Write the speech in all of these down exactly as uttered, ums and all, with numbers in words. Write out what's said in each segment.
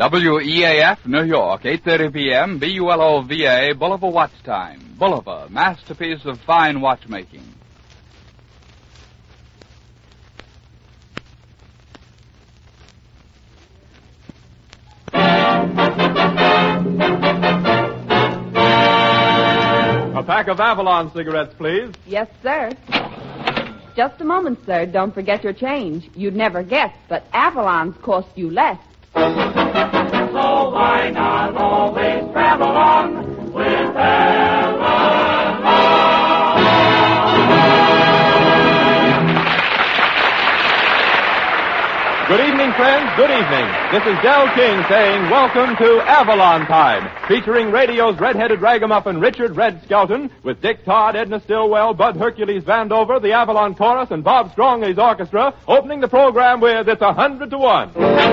W E A F, New York, eight thirty p.m., B U L O V A, Bulliver Watch Time. Bulliver, masterpiece of fine watchmaking. A pack of Avalon cigarettes, please. Yes, sir. Just a moment, sir. Don't forget your change. You'd never guess, but Avalon's cost you less. So why not always travel on with Avalon? Good evening, friends. Good evening. This is Del King saying welcome to Avalon Time, featuring radio's red-headed ragamuffin Richard Red Skelton with Dick Todd, Edna Stillwell, Bud Hercules Vandover, the Avalon Chorus, and Bob Strongley's orchestra, opening the program with It's a Hundred to One.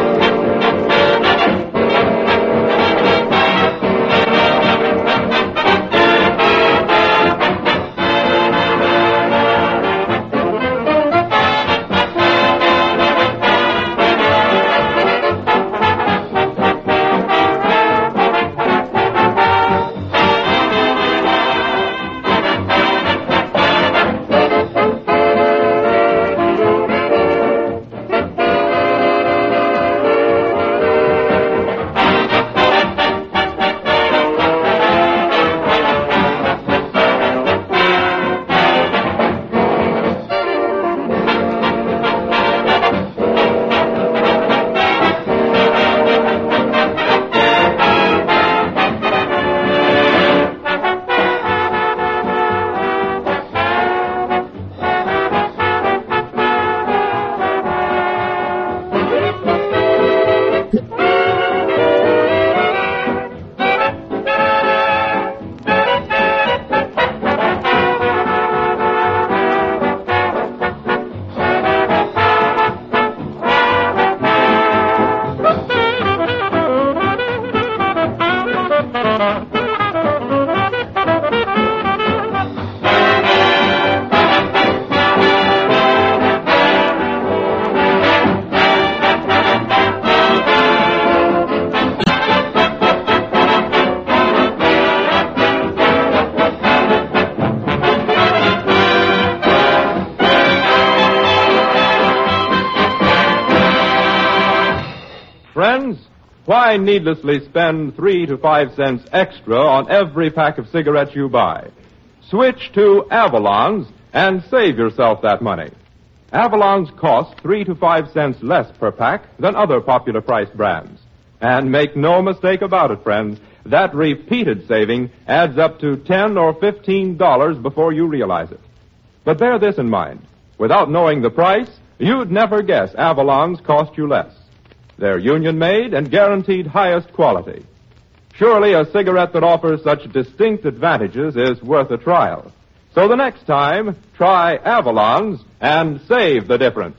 Friends, why needlessly spend three to five cents extra on every pack of cigarettes you buy? Switch to Avalon's and save yourself that money. Avalon's cost three to five cents less per pack than other popular priced brands. And make no mistake about it, friends, that repeated saving adds up to ten or fifteen dollars before you realize it. But bear this in mind. Without knowing the price, you'd never guess Avalon's cost you less. They're union-made and guaranteed highest quality. Surely a cigarette that offers such distinct advantages is worth a trial. So the next time, try Avalon's and save the difference.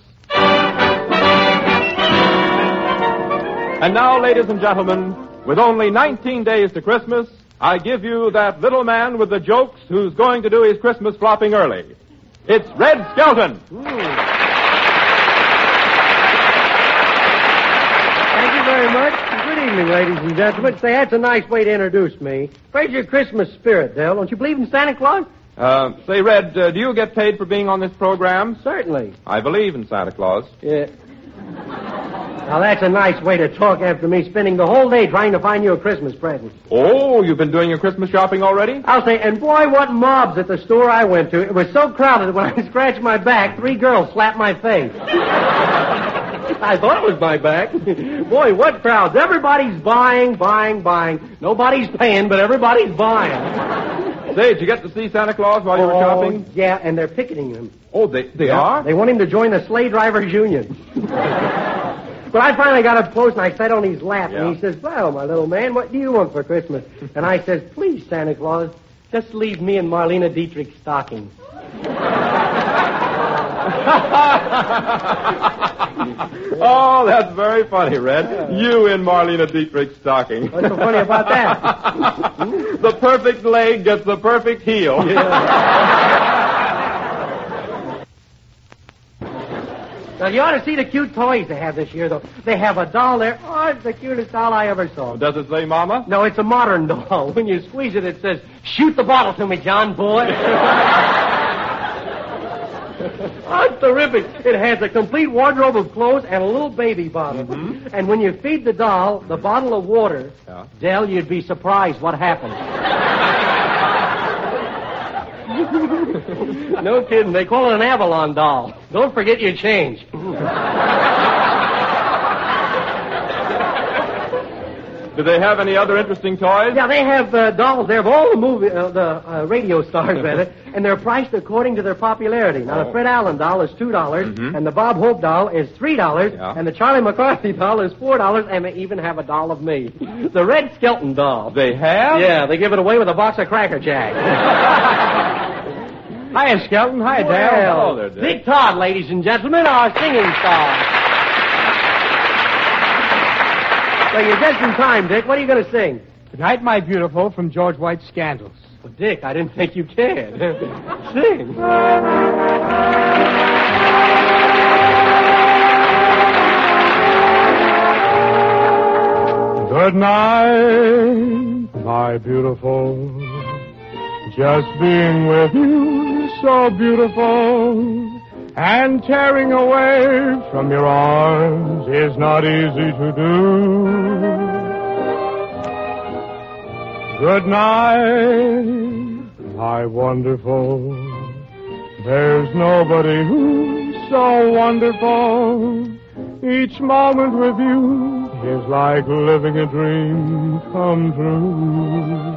And now, ladies and gentlemen, with only nineteen days to Christmas, I give you that little man with the jokes who's going to do his Christmas flopping early. It's Red Skelton. Ooh. Thank you very much. Good evening, ladies and gentlemen. Say, that's a nice way to introduce me. Where's your Christmas spirit, Del? Don't you believe in Santa Claus? Uh, say, Red, uh, do you get paid for being on this program? Certainly. I believe in Santa Claus. Yeah. Now, that's a nice way to talk after me spending the whole day trying to find you a Christmas present. Oh, you've been doing your Christmas shopping already? I'll say, and boy, what mobs at the store I went to. It was so crowded that when I scratched my back, three girls slapped my face. I thought it was my back. Boy, what crowds. Everybody's buying, buying, buying. Nobody's paying, but everybody's buying. Say, did you get to see Santa Claus while you were shopping? Oh, yeah, and they're picketing him. Oh, they, they yeah. are? They want him to join the sleigh drivers union. But I finally got up close and I sat on his lap, yeah. and he says, well, my little man, what do you want for Christmas? And I says, please, Santa Claus, just leave me and Marlena Dietrich stockings. Oh, that's very funny, Red. Yeah. You in Marlena Dietrich's stocking. What's so funny about that? The perfect leg gets the perfect heel. Yeah. Now, you ought to see the cute toys they have this year, though. They have a doll there. Oh, it's the cutest doll I ever saw. Does it say Mama? No, it's a modern doll. When you squeeze it, it says, shoot the bottle to me, John boy. Oh, it's terrific. It has a complete wardrobe of clothes and a little baby bottle. Mm-hmm. And when you feed the doll the bottle of water, Yeah. Dell, you'd be surprised what happens. No kidding. They call it an Avalon doll. Don't forget your change. Do they have any other interesting toys? Yeah, they have uh, dolls there of all the movie, uh, the uh, radio stars, rather, and they're priced according to their popularity. Now, Oh. the Fred Allen doll is two dollars, Mhm. and the Bob Hope doll is three dollars, Yeah. and the Charlie McCarthy doll is four dollars, and they even have a doll of me. The Red Skelton doll. They have? Yeah, they give it away with a box of Cracker Jack. Hiya, Skelton. Hiya, Dale. Well, Hello there, Dick. Dick Todd, ladies and gentlemen, our singing star. So you're just in time, Dick. What are you going to sing? Good night, my beautiful, from George White's Scandals. Well, Dick, I didn't think you cared. Sing. Good night, my beautiful. Just being with you is so beautiful. And tearing away from your arms is not easy to do. Good night, my wonderful. There's nobody who's so wonderful. Each moment with you is like living a dream come true.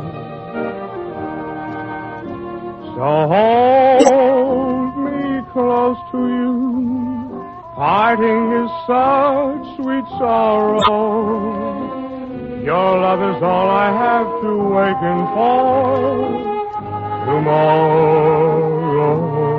So hold me close to you. Parting is such sweet sorrow. Your love is all I have to waken for tomorrow.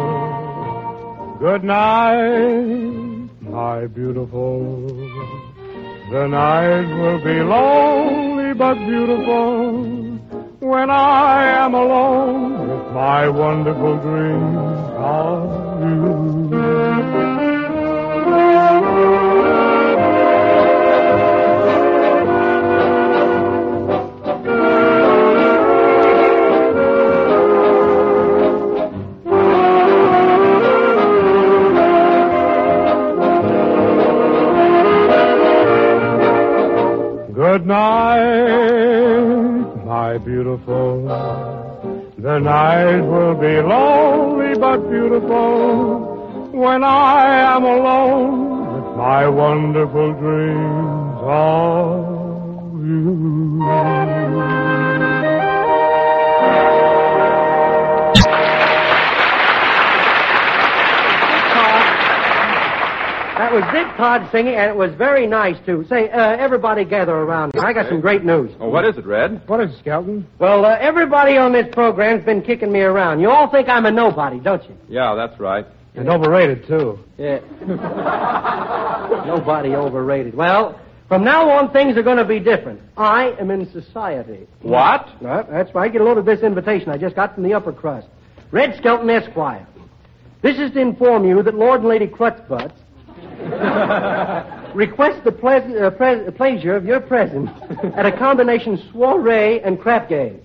Good night, my beautiful. The night will be lonely but beautiful when I am alone with my wonderful dreams of you. Good night, my beautiful. The night will be lonely but beautiful when I am alone with my wonderful dreams of you. That was Dick Todd singing, and it was very nice, too. Say, uh, everybody gather around here. I got some great news. Oh, what is it, Red? What is it, Skelton? Well, uh, everybody on this program's been kicking me around. You all think I'm a nobody, don't you? Yeah, that's right. And overrated, too. Yeah. Nobody overrated. Well, from now on, things are going to be different. I am in society. What? Uh, that's right. Get a load of this invitation I just got from the upper crust. Red Skelton, Esquire. This is to inform you that Lord and Lady Crutchbutts request the ple- uh, pre- pleasure of your presence at a combination soiree and crap game.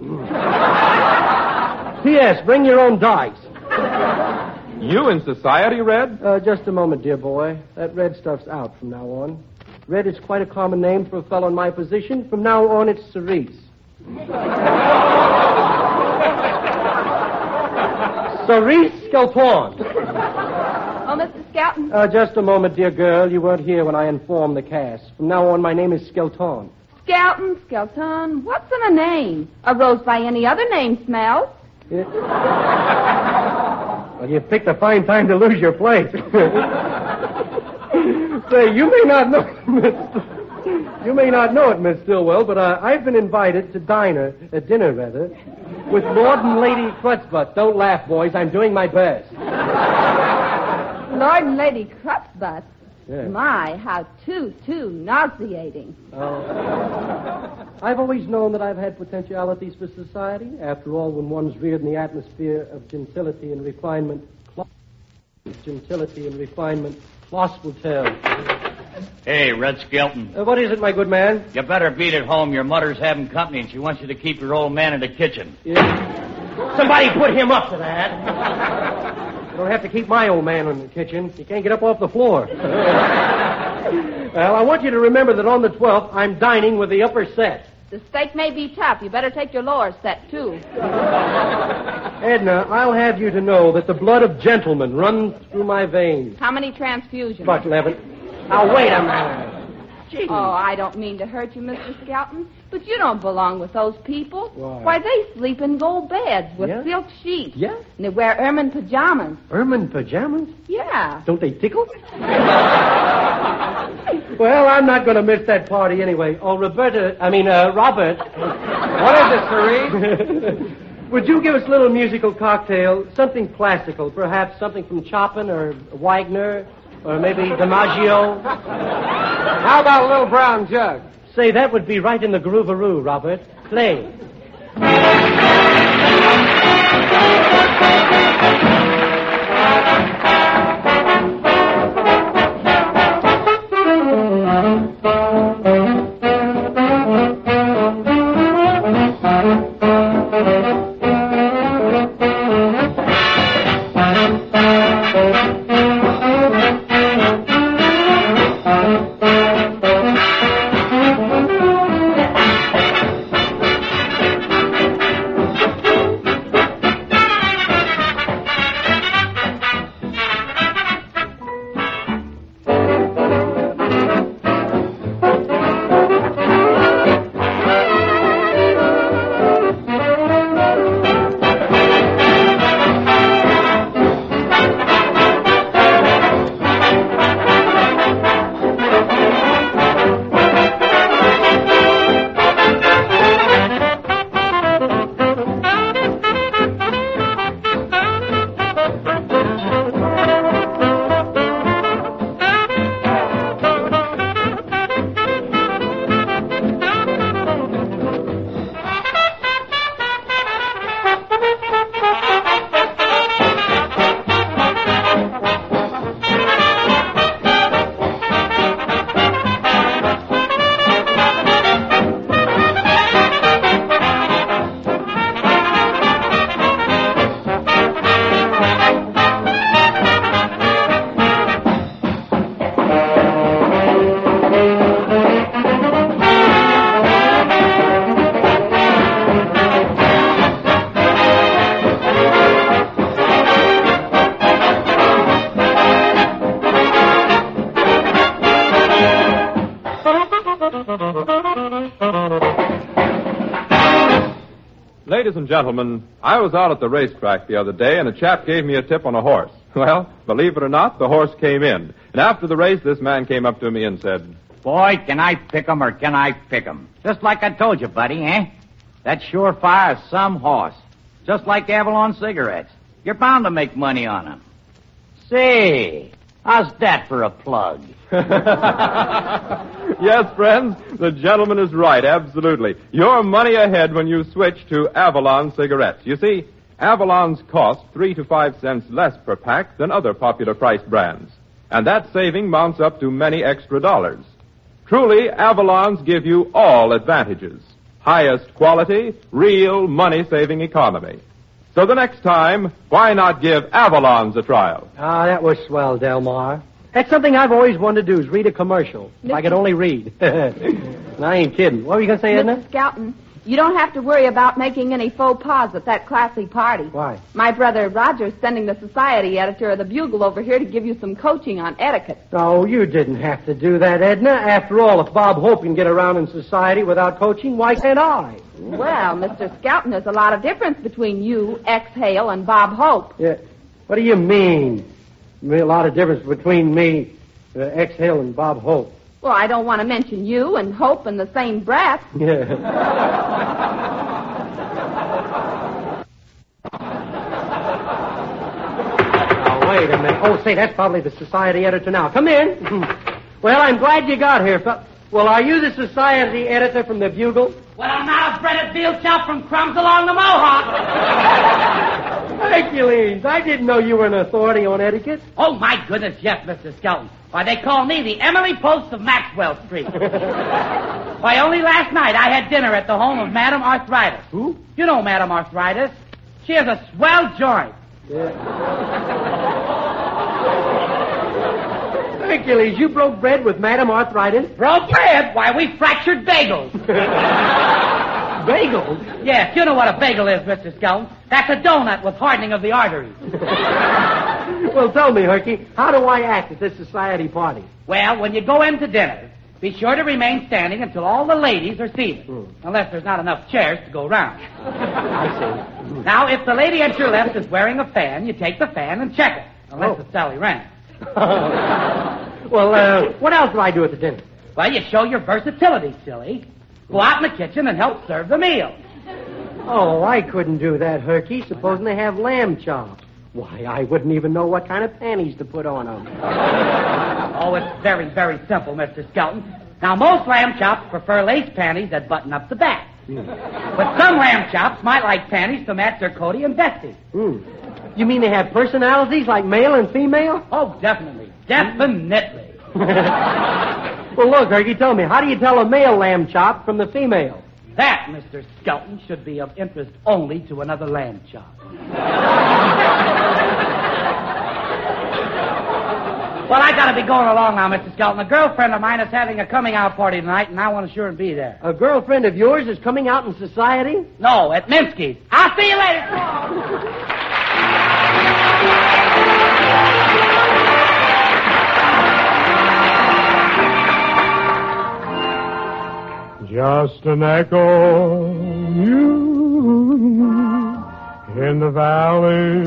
P S. Bring your own dice. You in society, Red? Uh, just a moment, dear boy. That Red stuff's out from now on. Red is quite a common name for a fellow in my position. From now on, it's Cerise. Cerise Skelton. Oh, Mister Skelton. Uh, just a moment, dear girl. You weren't here when I informed the cast. From now on, my name is Skelton. Skelton, Skelton. What's in a name? A rose by any other name smells. Yeah. Well, you picked a fine time to lose your place. Say, you may not know, Miss, you may not know it, Miss Stillwell, but uh, I've been invited to diner, uh, dinner rather, with Lord and Lady Crutchbutts. Don't laugh, boys. I'm doing my best. Lord and Lady Crutchbutts. Yeah. My, how too, too nauseating. Oh. I've always known that I've had potentialities for society. After all, when one's reared in the atmosphere of gentility and refinement, gentility and refinement, Lost will tell. Hey, Red Skelton. Uh, what is it, my good man? You better beat it home. Your mother's having company, and she wants you to keep your old man in the kitchen. Yeah. Somebody put him up to that. I don't have to keep my old man in the kitchen. He can't get up off the floor. Well, I want you to remember that on the twelfth, I'm dining with the upper set. The steak may be tough. You better take your lower set, too. Edna, I'll have you to know that the blood of gentlemen runs through my veins. How many transfusions? About eleven. Now, wait a minute. Gee. Oh, I don't mean to hurt you, Mister Skelton, but you don't belong with those people. Why? Why, they sleep in gold beds with Yeah? silk sheets. Yeah? And they wear ermine pajamas. Ermine pajamas? Yeah. Don't they tickle? Well, I'm not going to miss that party anyway. Oh, Roberta, I mean, uh, Robert. What is it, Siree? Would you give us a little musical cocktail, something classical, perhaps something from Chopin or Wagner, or maybe DiMaggio? How about a little brown jug? Say, that would be right in the groovaroo, Robert. Play. Ladies and gentlemen, I was out at the racetrack the other day, and a chap gave me a tip on a horse. Well, believe it or not, the horse came in. And after the race, this man came up to me and said, Boy, can I pick 'em or can I pick 'em? Just like I told you, buddy, eh? That surefire is some horse. Just like Avalon cigarettes. You're bound to make money on 'em. Say, how's that for a plug? Yes, friends, the gentleman is right, absolutely. You're money ahead when you switch to Avalon cigarettes. You see, Avalon's cost three to five cents less per pack than other popular price brands. And that saving mounts up to many extra dollars. Truly, Avalon's give you all advantages. Highest quality, real money-saving economy. So the next time, why not give Avalon's a trial? Ah, that was swell, Delmar. That's something I've always wanted to do, is read a commercial. If I could only read. And I ain't kidding. What were you going to say, Edna? Mister Skelton, you don't have to worry about making any faux pas at that classy party. Why? My brother Roger's sending the society editor of the Bugle over here to give you some coaching on etiquette. No, you didn't have to do that, Edna. After all, if Bob Hope can get around in society without coaching, why can't I? Well, Mister Skelton, there's a lot of difference between you, Exhale, and Bob Hope. Yeah. What do you mean? I mean, a lot of difference between me, uh, Exhale, and Bob Hope. Well, I don't want to mention you and Hope in the same breath. Yeah. Now, wait a minute. Oh, say, that's probably the society editor now. Come in. Well, I'm glad you got here. Fe- well, are you the society editor from the Bugle? Well, I'm not a breaded veal chop from crumbs along the Mohawk. Hercules, I didn't know you were an authority on etiquette. Oh, my goodness, yes, Mister Skelton. Why, they call me the Emily Post of Maxwell Street. Why, only last night I had dinner at the home of Madame Arthritis. Who? You know Madame Arthritis. She has a swell joint. Yeah. Hercules, you broke bread with Madame Arthritis? Broke bread? Why, we fractured bagels. Bagels? Yes, you know what a bagel is, Mister Skelton. That's a donut with hardening of the arteries. Well, tell me, Herky, how do I act at this society party? Well, when you go in to dinner, be sure to remain standing until all the ladies are seated. Hmm. Unless there's not enough chairs to go round. I see. Now, if the lady at your left is wearing a fan, you take the fan and check it. Unless Oh. it's Sally Rand. Well, uh, what else do I do at the dinner? Well, you show your versatility, silly. Go out in the kitchen and help serve the meal. Oh, I couldn't do that, Herky. Supposing they have lamb chops. Why, I wouldn't even know what kind of panties to put on them. Oh, it's very, very simple, Mister Skelton. Now, most lamb chops prefer lace panties that button up the back. Mm. But some lamb chops might like panties to match their coatie and vesties. Mm. You mean they have personalities like male and female? Oh, definitely. Definitely. Well, look, Herky, tell me, how do you tell a male lamb chop from the female? That, Mister Skelton, should be of interest only to another lamb chop. Well, I gotta be going along now, Mister Skelton. A girlfriend of mine is having a coming-out party tonight, and I want to sure be there. A girlfriend of yours is coming out in society? No, at Minsky's. I'll see you later. Just an echo, you, in the valley,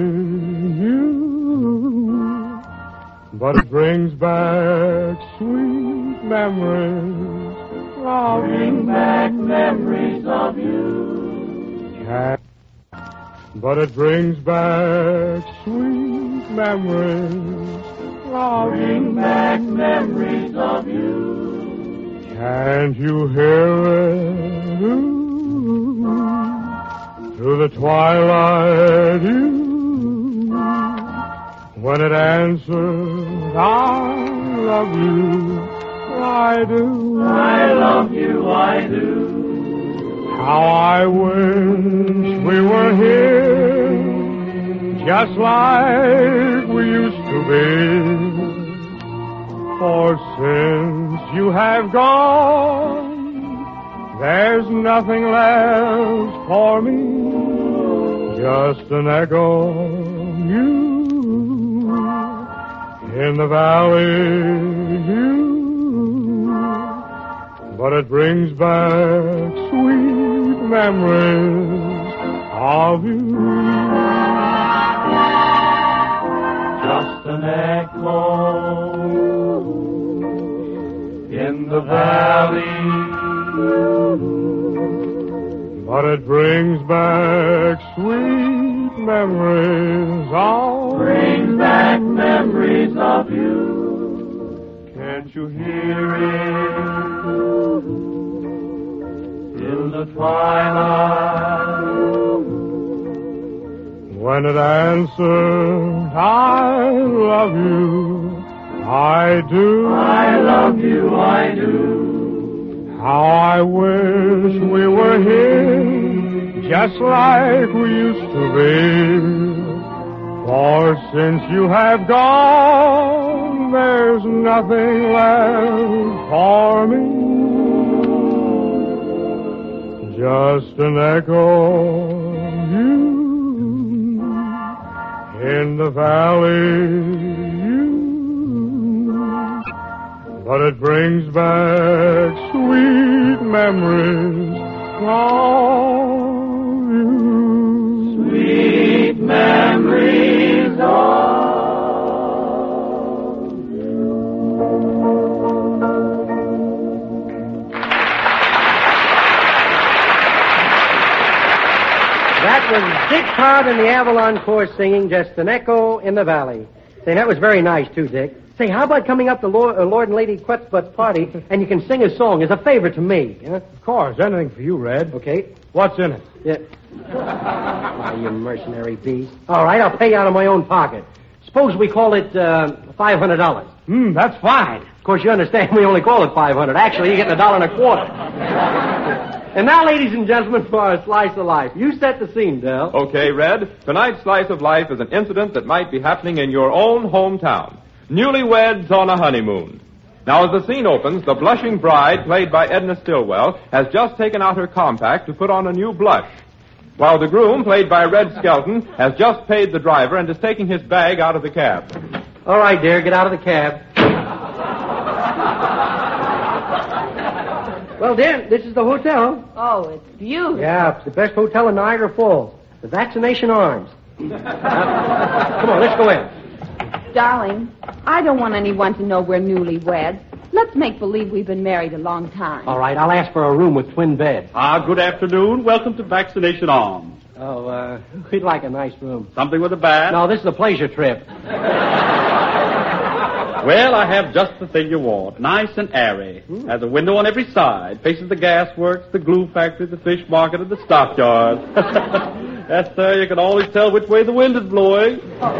you, but it brings back sweet memories of you. Bring back memories of you. Can- But it brings back sweet memories of Bring you. back memories of you. Can't you hear it? Ooh, through the twilight, you, when it answers, I love you, I do. I love you, I do. How I wish we were here, just like we used to be. For since you have gone, there's nothing left for me, just an echo, you, in the valley, you, but it brings back sweet memories of you. Just an echo in the valley, but it brings back sweet memories of brings back memories of you. Can't you hear it in the twilight? When it answered, I love you, I do. I love you, I do. How I wish we were here, just like we used to be. For since you have gone, there's nothing left for me. Just an echo, you, in the valley, but it brings back sweet memories of you. Sweet memories of That was Dick Todd and the Avalon Chorus singing Just an Echo in the Valley. Say, that was very nice, too, Dick. Say, Say, how about coming up to Lord, uh, Lord and Lady Quetbutt's party, and you can sing a song as a favor to me? Yeah? Of course, anything for you, Red. Okay. What's in it? Yeah. Why, you mercenary beast. All right, I'll pay you out of my own pocket. Suppose we call it uh, five hundred dollars. Hmm, that's fine. Of course, you understand we only call it five hundred dollars. Actually, you're getting a dollar and a quarter. And now, ladies and gentlemen, for our slice of life. You set the scene, Del. Okay, Red. Tonight's slice of life is an incident that might be happening in your own hometown. Newlyweds on a honeymoon. Now, as the scene opens, the blushing bride, played by Edna Stillwell, has just taken out her compact to put on a new blush, while the groom, played by Red Skelton, has just paid the driver and is taking his bag out of the cab. All right, dear, get out of the cab. Well, dear, this is the hotel. Oh, it's beautiful. Yeah, it's the best hotel in Niagara Falls. The Vaccination Arms. Now, come on, let's go in. Darling, I don't want anyone to know we're newlyweds. Let's make believe we've been married a long time. All right, I'll ask for a room with twin beds. Ah, good afternoon. Welcome to Vaccination Arms. Oh, uh, we'd like a nice room. Something with a bath? No, this is a pleasure trip. Well, I have just the thing you want. Nice and airy. Mm. Has a window on every side. Faces the gas works, the glue factory, the fish market, and the stockyard. Yes, sir, you can always tell which way the wind is blowing.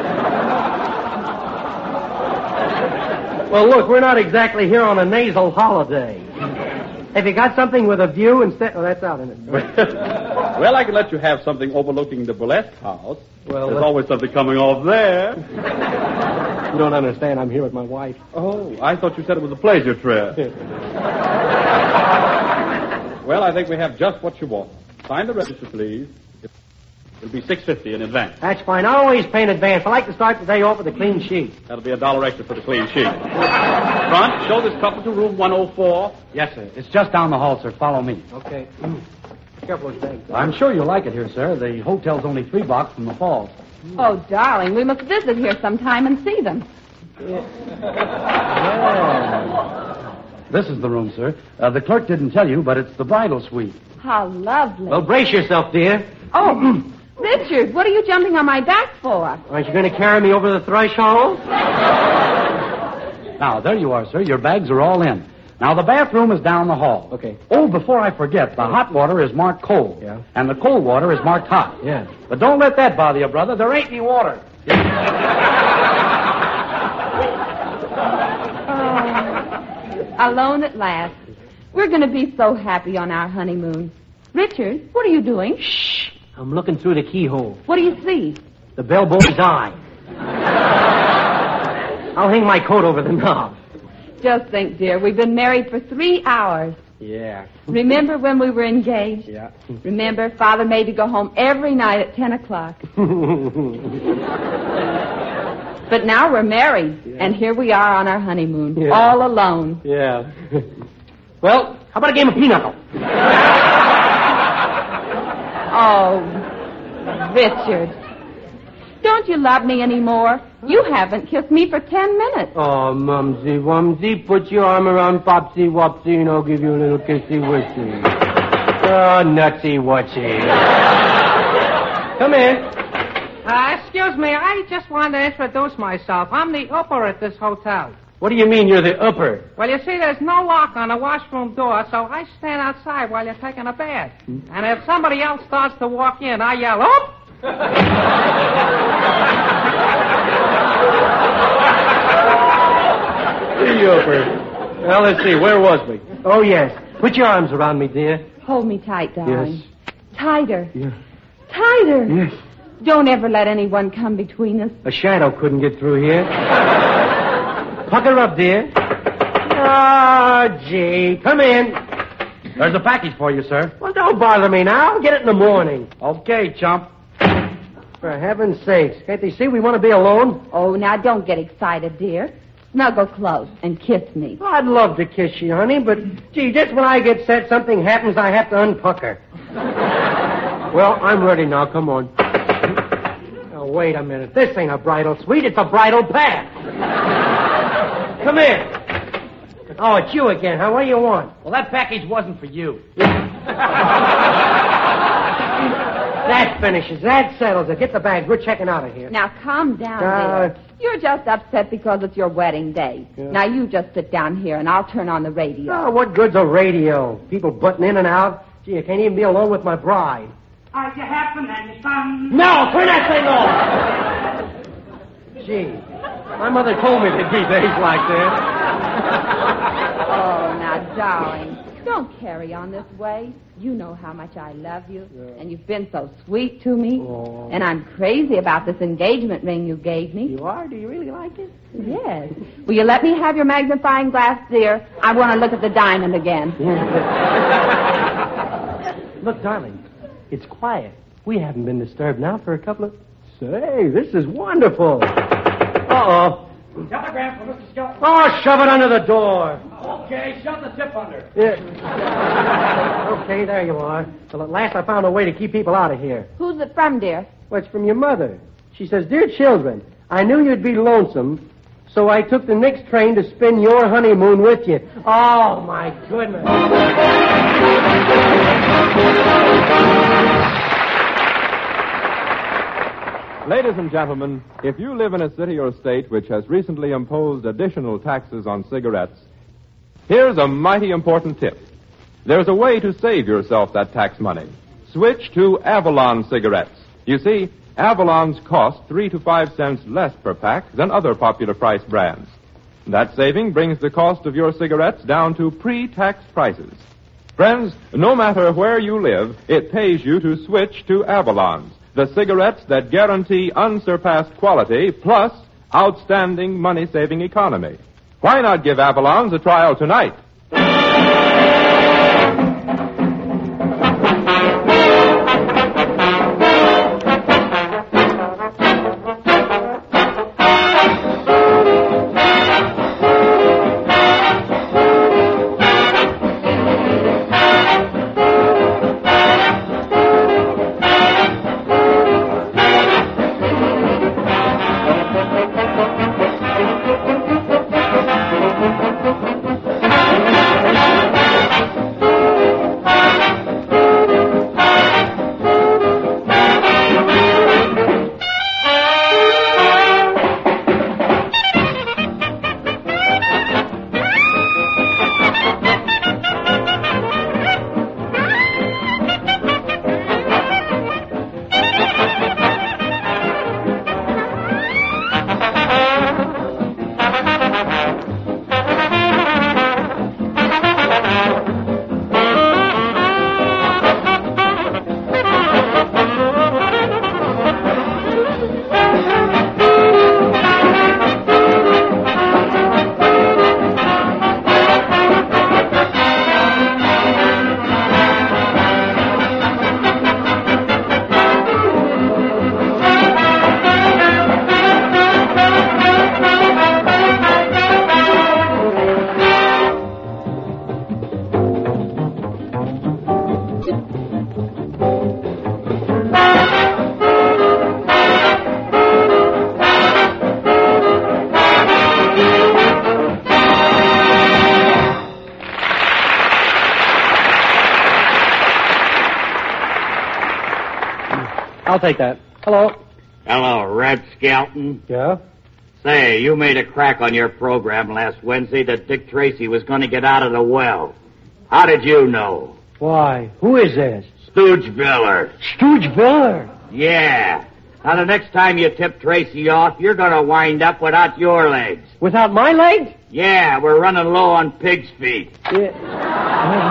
Well, look, we're not exactly here on a nasal holiday. Have you got something with a view instead? Oh, that's out, isn't it? Well, I can let you have something overlooking the burlesque house. Well, There's let's- always something coming off there. You don't understand. I'm here with my wife. Oh, I thought you said it was a pleasure trip. Well, I think we have just what you want. Sign the register, please. It'll be six fifty in advance. That's fine. I always pay in advance. I like to start the day off with a clean sheet. That'll be a dollar extra for the clean sheet. Front, show this couple to room one oh four. Yes, sir. It's just down the hall, sir. Follow me. Okay. Careful with bags. I'm sure you'll like it here, sir. The hotel's only three blocks from the falls. Oh, darling, we must visit here sometime and see them. This is the room, sir. Uh, the clerk didn't tell you, but it's the bridal suite. How lovely. Well, brace yourself, dear. Oh, Richard, what are you jumping on my back for? Aren't you going to carry me over the threshold? Now, there you are, sir. Your bags are all in. Now, the bathroom is down the hall. Okay. Oh, before I forget, the hot water is marked cold. Yeah. And the cold water is marked hot. Yeah. But don't let that bother you, brother. There ain't any water. Oh, alone at last. We're going to be so happy on our honeymoon. Richard, what are you doing? Shh. I'm looking through the keyhole. What do you see? The bellboy's eye. I'll hang my coat over the knob. Just think, dear, we've been married for three hours. Yeah. Remember when we were engaged? Yeah. Remember, Father made me go home every night at ten o'clock. But now we're married, yeah. And here we are on our honeymoon, yeah. All alone. Yeah. Well, how about a game of pinochle? Oh, Richard. Don't you love me anymore? You haven't kissed me for ten minutes. Oh, Mumsy, Wumsy, put your arm around Popsy Wopsy and I'll give you a little kissy wissy. Oh, nutsy wutsy. Come in. Uh, excuse me, I just wanted to introduce myself. I'm the upper at this hotel. What do you mean you're the upper? Well, you see, there's no lock on the washroom door, so I stand outside while you're taking a bath. Hmm? And if somebody else starts to walk in, I yell, up! The upper. Well, let's see, where was we? Oh, yes. Put your arms around me, dear. Hold me tight, darling. Yes. Tighter. Yeah. Tighter. Yes. Don't ever let anyone come between us. A shadow couldn't get through here. Pucker up, dear. Oh, gee. Come in. There's a package for you, sir. Well, don't bother me now. I'll get it in the morning. Okay, chump. For heaven's sakes. Can't they see we want to be alone? Oh, now don't get excited, dear. Snuggle close and kiss me. Oh, I'd love to kiss you, honey, but, gee, just when I get set, something happens, I have to unpucker. Well, I'm ready now. Come on. Now, wait a minute. This ain't a bridal suite. It's a bridal bath. Come here. Oh, it's you again, huh? What do you want? Well, that package wasn't for you. That finishes. That settles it. Get the bags. We're checking out of here. Now, calm down, Uh, dear. You're just upset because it's your wedding day. Yeah. Now, you just sit down here, and I'll turn on the radio. Oh, what good's a radio? People butting in and out. Gee, I can't even be alone with my bride. Are you happy, then, son? No, turn that thing off. Gee, my mother told me there'd be days like this. Oh, now, darling, don't carry on this way. You know how much I love you, Yeah. and you've been so sweet to me. Oh. And I'm crazy about this engagement ring you gave me. You are? Do you really like it? Yes. Will you let me have your magnifying glass, dear? I want to look at the diamond again. Look, darling, it's quiet. We haven't been disturbed now for a couple of... Say, this is wonderful. Uh-oh. Telegram for Mister Skelton. Oh, shove it under the door. Okay, shove the tip under. Yeah. Okay, there you are. Well, at last I found a way to keep people out of here. Who's it from, dear? Well, it's from your mother. She says, Dear children, I knew you'd be lonesome, so I took the next train to spend your honeymoon with you. Oh, my goodness. Ladies and gentlemen, if you live in a city or state which has recently imposed additional taxes on cigarettes, here's a mighty important tip. There's a way to save yourself that tax money. Switch to Avalon cigarettes. You see, Avalon's cost three to five cents less per pack than other popular price brands. That saving brings the cost of your cigarettes down to pre-tax prices. Friends, no matter where you live, it pays you to switch to Avalon's, the cigarettes that guarantee unsurpassed quality plus outstanding money-saving economy. Why not give Avalon's a trial tonight? I'll take that. Hello. Hello, Red Skelton. Yeah? Say, you made a crack on your program last Wednesday that Dick Tracy was going to get out of the well. How did you know? Why? Who is this? Stooge Viller. Stooge Viller? Yeah. Now, the next time you tip Tracy off, you're going to wind up without your legs. Without my legs? Yeah, we're running low on pig's feet. Yeah. All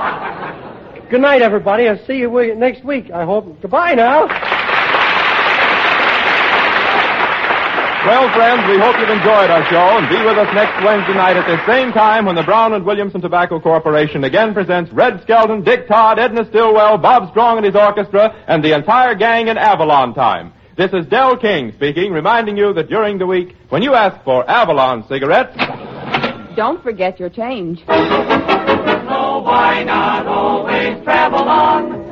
right. Good night, everybody. I'll see you next week, I hope. Goodbye now. Well, friends, we hope you've enjoyed our show, and be with us next Wednesday night at the same time when the Brown and Williamson Tobacco Corporation again presents Red Skelton, Dick Todd, Edna Stillwell, Bob Strong and his orchestra, and the entire gang in Avalon time. This is Del King speaking, reminding you that during the week, when you ask for Avalon cigarettes, don't forget your change. So why not always travel on?